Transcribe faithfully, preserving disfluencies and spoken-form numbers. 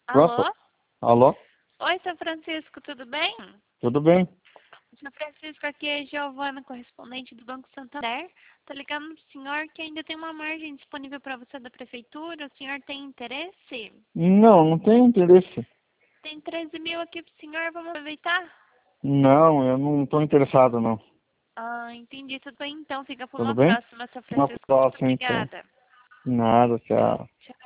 Pronto? Alô? Alô? Oi, seu Francisco, tudo bem? Tudo bem? Seu Francisco, aqui é Giovana, correspondente do Banco Santander. Tô ligando pro senhor que ainda tem uma margem disponível para você da prefeitura. O senhor tem interesse? Não, não tenho interesse. Tem treze mil aqui pro senhor, vamos aproveitar? Não, eu não estou interessado, não. Ah, entendi. Tudo bem, então. Fica por Tudo uma bem? próxima, seu Uma Francisco. Muito próxima, então. obrigada. Nada, tchau. Tchau.